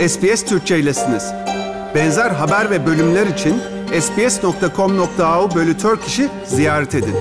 SBS Türkçe'ylesiniz. Benzer haber ve bölümler için sbs.com.au/Turkish'i ziyaret edin.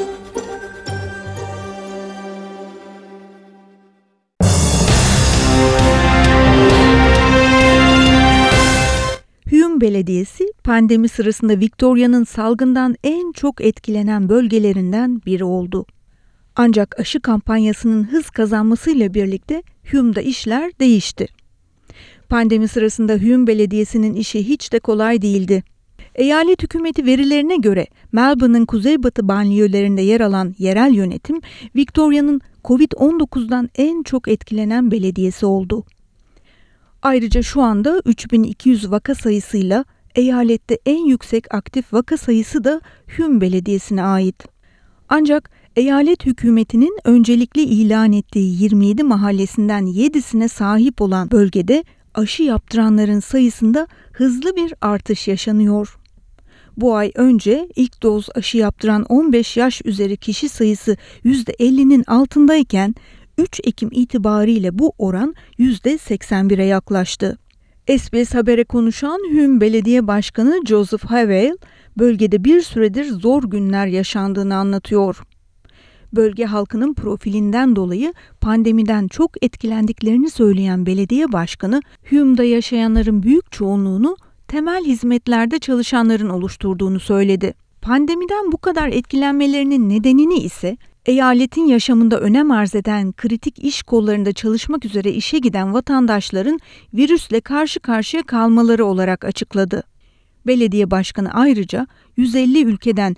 Hume Belediyesi, pandemi sırasında Victoria'nın salgından en çok etkilenen bölgelerinden biri oldu. Ancak aşı kampanyasının hız kazanmasıyla birlikte Hume'da işler değişti. Pandemi sırasında Hume Belediyesi'nin işi hiç de kolay değildi. Eyalet hükümeti verilerine göre Melbourne'ın kuzeybatı banliyölerinde yer alan yerel yönetim, Victoria'nın Covid-19'dan en çok etkilenen belediyesi oldu. Ayrıca şu anda 3200 vaka sayısıyla eyalette en yüksek aktif vaka sayısı da Hume Belediyesi'ne ait. Ancak eyalet hükümetinin öncelikli ilan ettiği 27 mahallesinden 7'sine sahip olan bölgede aşı yaptıranların sayısında hızlı bir artış yaşanıyor. Bu ay önce ilk doz aşı yaptıran 15 yaş üzeri kişi sayısı %50'nin altındayken 3 Ekim itibariyle bu oran %81'e yaklaştı. SBS Haber'e konuşan Hume Belediye Başkanı Joseph Havale, bölgede bir süredir zor günler yaşandığını anlatıyor. Bölge halkının profilinden dolayı pandemiden çok etkilendiklerini söyleyen belediye başkanı, Hume'da yaşayanların büyük çoğunluğunu temel hizmetlerde çalışanların oluşturduğunu söyledi. Pandemiden bu kadar etkilenmelerinin nedenini ise eyaletin yaşamında önem arz eden kritik iş kollarında çalışmak üzere işe giden vatandaşların virüsle karşı karşıya kalmaları olarak açıkladı. Belediye başkanı ayrıca 150 ülkeden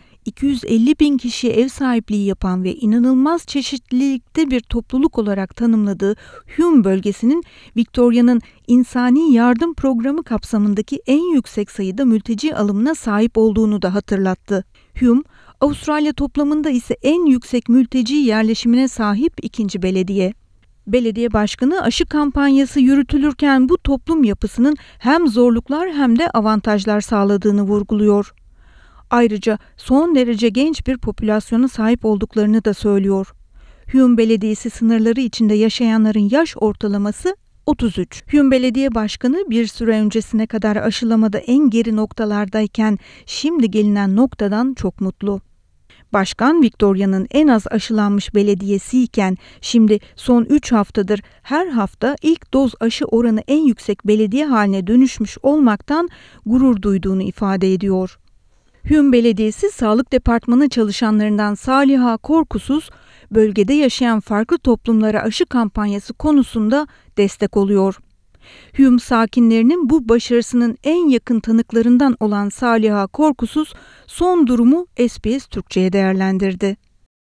250 bin kişiye ev sahipliği yapan ve inanılmaz çeşitlilikte bir topluluk olarak tanımladığı Hume bölgesinin Victoria'nın insani yardım programı kapsamındaki en yüksek sayıda mülteci alımına sahip olduğunu da hatırlattı. Hume, Avustralya toplamında ise en yüksek mülteci yerleşimine sahip ikinci belediye. Belediye başkanı aşı kampanyası yürütülürken bu toplum yapısının hem zorluklar hem de avantajlar sağladığını vurguluyor. Ayrıca son derece genç bir popülasyona sahip olduklarını da söylüyor. Hume Belediyesi sınırları içinde yaşayanların yaş ortalaması 33. Hume Belediye Başkanı bir süre öncesine kadar aşılamada en geri noktalardayken şimdi gelinen noktadan çok mutlu. Başkan, Victoria'nın en az aşılanmış belediyesiyken şimdi son 3 haftadır her hafta ilk doz aşı oranı en yüksek belediye haline dönüşmüş olmaktan gurur duyduğunu ifade ediyor. Hume Belediyesi Sağlık Departmanı çalışanlarından Saliha Korkusuz, bölgede yaşayan farklı toplumlara aşı kampanyası konusunda destek oluyor. Hume sakinlerinin bu başarısının en yakın tanıklarından olan Saliha Korkusuz, son durumu SBS Türkçe'ye değerlendirdi.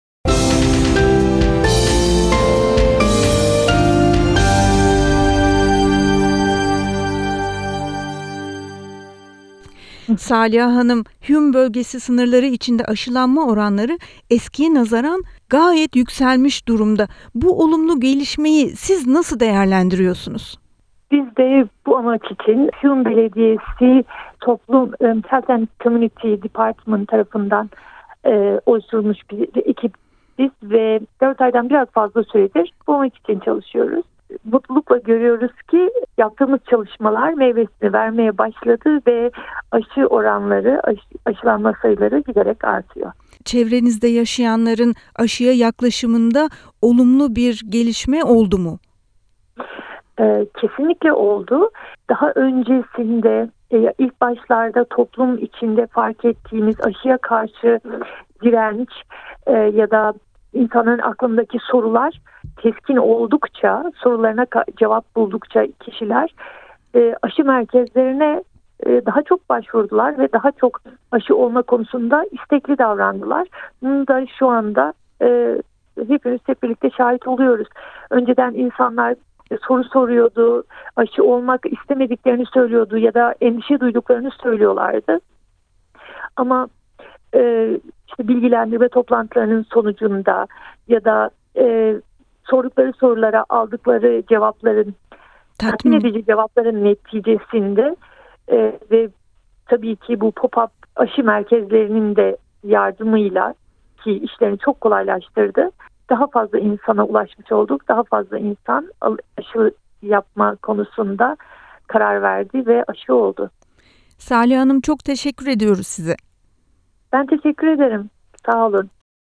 Saliha Hanım, Hume bölgesi sınırları içinde aşılanma oranları eskiye nazaran gayet yükselmiş durumda. Bu olumlu gelişmeyi siz nasıl değerlendiriyorsunuz? Biz de bu amaç için Hume Belediyesi Toplum Health and Community Department tarafından oluşturulmuş bir ekibiz ve 4 aydan biraz fazla süredir bu amaç için çalışıyoruz. Mutlulukla görüyoruz ki yaptığımız çalışmalar meyvesini vermeye başladı ve aşı oranları, aşılanma sayıları giderek artıyor. Çevrenizde yaşayanların aşıya yaklaşımında olumlu bir gelişme oldu mu? Kesinlikle oldu. Daha öncesinde ilk başlarda toplum içinde fark ettiğimiz aşıya karşı direnç ya da insanların aklındaki sorular keskin oldukça, sorularına cevap buldukça kişiler aşı merkezlerine daha çok başvurdular ve daha çok aşı olma konusunda istekli davrandılar. Bunu da şu anda hepimiz hep birlikte şahit oluyoruz. Önceden insanlar soru soruyordu, aşı olmak istemediklerini söylüyordu ya da endişe duyduklarını söylüyorlardı. Ama işte bilgilendirme toplantılarının sonucunda ya da sordukları sorulara aldıkları cevapların, tatmin edici cevapların neticesinde ve tabii ki bu pop-up aşı merkezlerinin de yardımıyla ki işlerini çok kolaylaştırdı. Daha fazla insana ulaşmış olduk. Daha fazla insan aşı yapma konusunda karar verdi ve aşı oldu. Salih Hanım, çok teşekkür ediyoruz size. Ben teşekkür ederim. Sağ olun.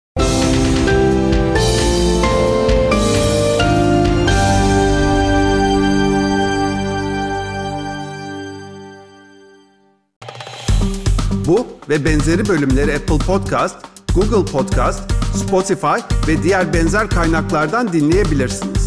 Bu ve benzeri bölümleri Apple Podcast, Google Podcast, Spotify ve diğer benzer kaynaklardan dinleyebilirsiniz.